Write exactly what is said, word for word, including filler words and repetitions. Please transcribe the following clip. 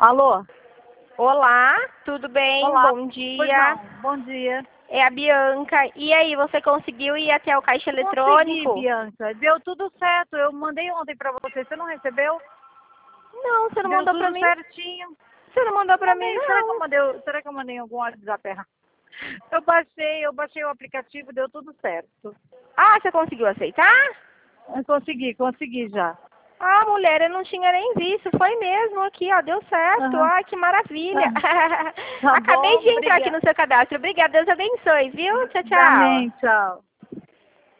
Alô? Olá, tudo bem? Olá. Bom Pois dia. não. Bom dia. É a Bianca. E aí, você conseguiu ir até o caixa Consegui, eletrônico? Bianca. Deu tudo certo. Eu mandei ontem pra você. Você não recebeu? Não, você não Deu mandou pra tudo mim? certinho. Você não mandou pra mim, Mandei. Será que eu não. mandei, será que eu mandei em algum WhatsApp errado? Eu baixei, eu baixei o aplicativo, deu tudo certo. Ah, você conseguiu aceitar? Eu consegui, consegui já. Ah, mulher, eu não tinha nem visto. Foi mesmo aqui, ó, deu certo. Aham. Ai, que maravilha. Tá, tá Acabei bom, de entrar aqui obrigada. no seu cadastro. Obrigada, Deus abençoe, viu? Tchau, tchau. Amém, tchau.